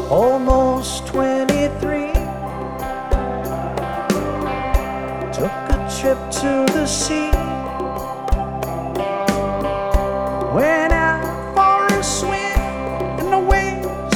almost 23. Took a trip to the sea. When